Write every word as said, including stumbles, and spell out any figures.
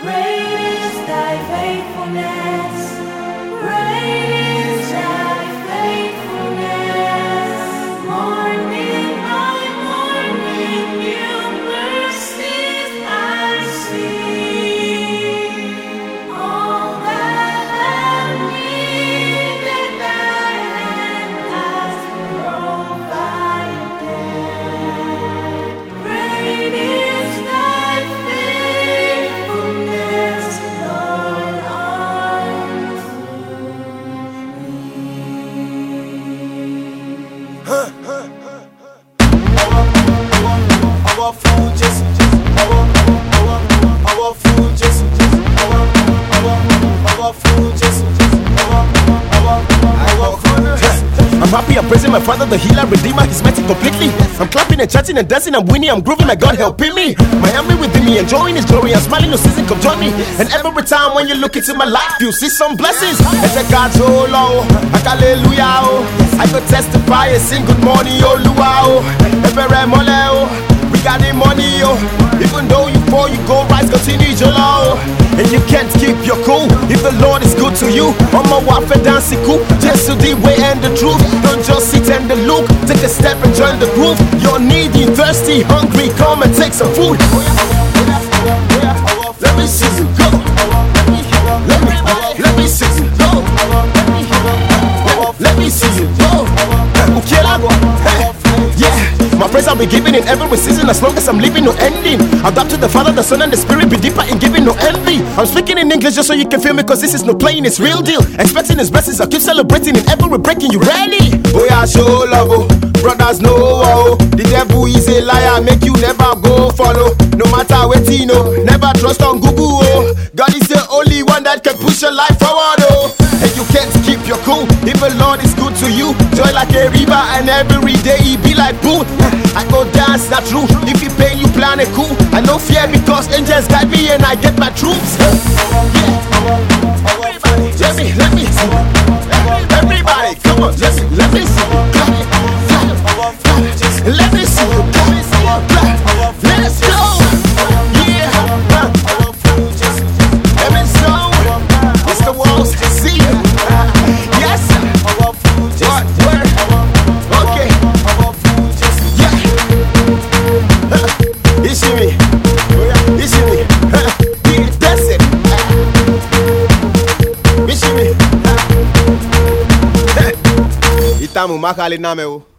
Great is thy faithfulness. Great is thy faithfulness. Morning by morning, new mercies I see. All that I needed, thy hand has provided. Great is thy faithfulness, Lord, Our food just, our, our, our food just, our, our, our food just, our, our, our food just. I'm happy, I'm praising my Father, the healer, redeemer, he's met it completely. I'm clapping and chanting and dancing, I'm winning, I'm grooving, my God helping me. Miami within me, enjoying his glory, I'm smiling, no season come join me. And every time when you look into my life, you see some blessings. And the God's so low, like hallelujah, oh. I could testify and sing good morning, oh, luau, every mole, oh. We got the money, oh. Even though you fall, you go rise, continue your low. And you can't keep your cool if the Lord is good to you. On my warfare dancing cool, just to the way and the truth. Don't just sit and the look, take a step and join the groove. You're needy, thirsty, hungry, come and take some food. Let me see you go. Let me, let me see you go. Let me see you go. Hey, yeah. My praise I'll be giving in every season as long as I'm living, no ending. I'll adapt to the Father, the Son, and the Spirit, be deeper in giving, no envy. I'm speaking in English just so you can feel me, cause this is no playing, it's real deal. Expecting his blessings, I'll keep celebrating in every breaking. You ready? Oh yeah, show love, oh. Brothers know, oh. The devil is a liar, make you never go follow. No matter what you know, never trust on Google, oh. God is the only one that can push your life forward, oh. And you can't keep your cool if the Lord is good to you. Joy like a river and every day he be like boom. I go dance, not true. If you pay, you plan it cool. I no fear because angels guide me and I get my troops. Yeah. Let me, let me see. Everybody, come on, let me, let me see. Let me see. Let's go. Yeah. Every song, it's the walls to see. Yes. What? Where? Okay. Yeah. You see me? You see me? That's it. You see me? Itamu makali name o.